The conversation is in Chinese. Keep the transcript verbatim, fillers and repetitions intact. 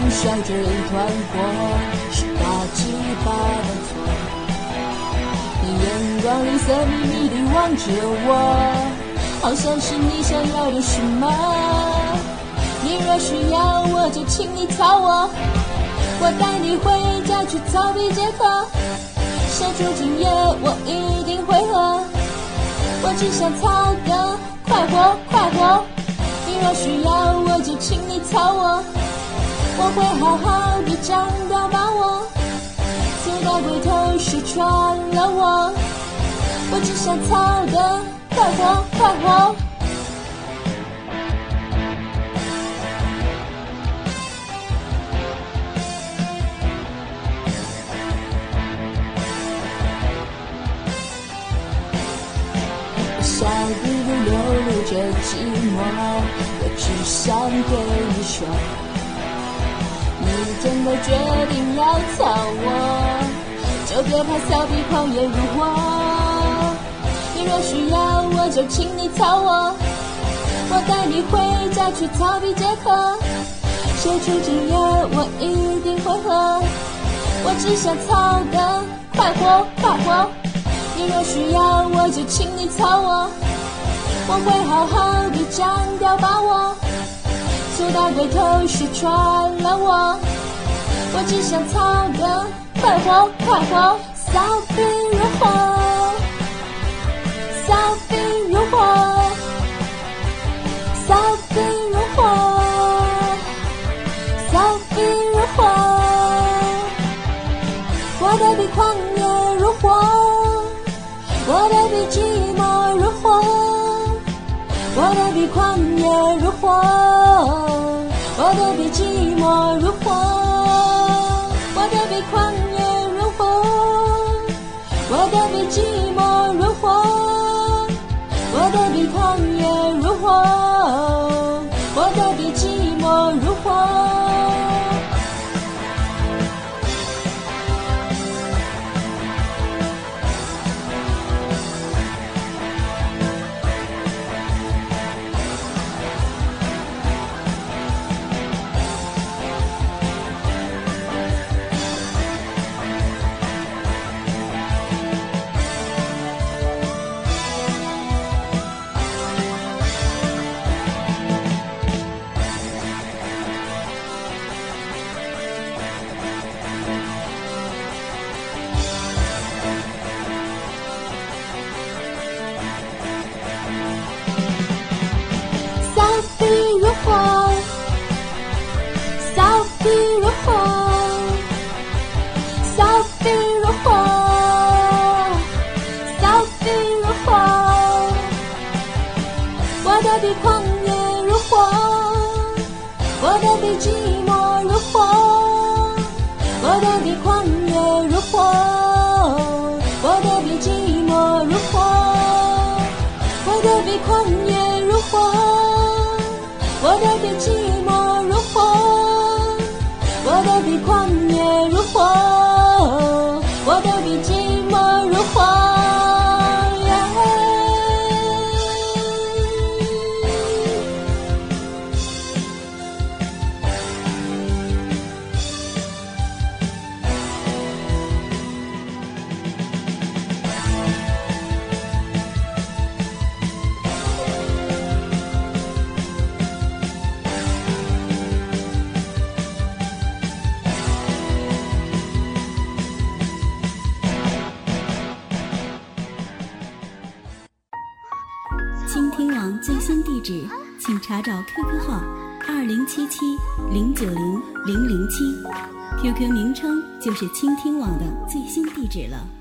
烧着一团火，是大鸡巴的错。你眼光里色迷迷地望着我，好像是你想要的什么。你若需要我就请你操我，我带你回家去逃避解渴。射出今夜我一定会喝，我只想操个快活快活。你若需要我就请你操我，我会好好的长掉把握。粗大龟头是穿了我，我只想操个快活快活。小鼻子流露着寂寞，我只想对你说，你真的决定要操我，就别怕小鼻狂野如火。你若需要我就请你操我，我带你回家去逃避解渴。射出今夜我一定会喝，我只想操个快活快活。你若需要我就请你操我，我会好好的长掉把握。粗大龟头是穿了我，我只想操个快活快活。骚逼如火，骚逼如火，骚逼如火，骚逼如火。我的鼻狂野如火，我的鼻寂寞如火，我的鼻狂野如火，我的鼻寂寞如火，我的鼻狂野如火，我的鼻寂寞如火，我的鼻狂野如火，我的鼻寂寞如火。骚逼如火，骚逼如火，骚逼如火，我的鼻狂野如火，我的鼻寂寞如火，我的鼻狂野如火，我的鼻寂寞如火，我的鼻狂野如火，我的鼻寂寞如火，我的鼻狂野如火，我的鼻寂寞如火。 倾听网最新地址，请查找 Q Q 号二零七七零九零零零七 ，Q Q 名称就是倾听网的最新地址了。